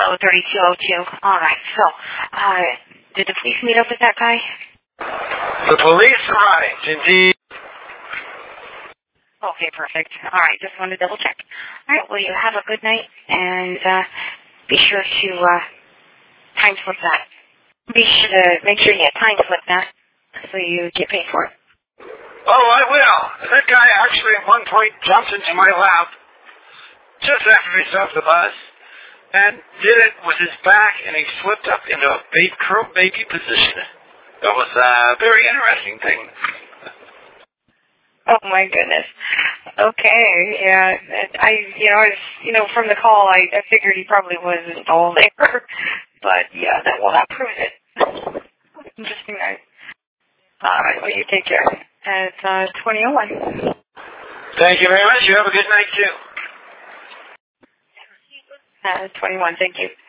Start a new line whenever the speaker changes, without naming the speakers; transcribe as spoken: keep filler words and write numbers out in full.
Kilo thirty-two oh two. All right, so, uh, did the police meet up with that guy?
The police arrived, indeed.
Okay, perfect. All right, just wanted to double check. All right, well, you have a good night, and uh, be sure to uh, time slip that. Be sure to make sure you time slip that so you get paid for it.
Oh, I will. That guy actually at one point jumped into my lap just after he stopped the bus and did it with his back, and he flipped up into a baby, curl baby position. That was a very interesting thing.
Oh my goodness. Okay, yeah. I, you know, I was, you know, from the call, I, I figured he probably wasn't all there. But yeah, that well, that proves it. Interesting night. All right, well, you take care. It's uh, twenty oh one.
Thank you very much. You have a good night too.
Uh, twenty-one. Thank you.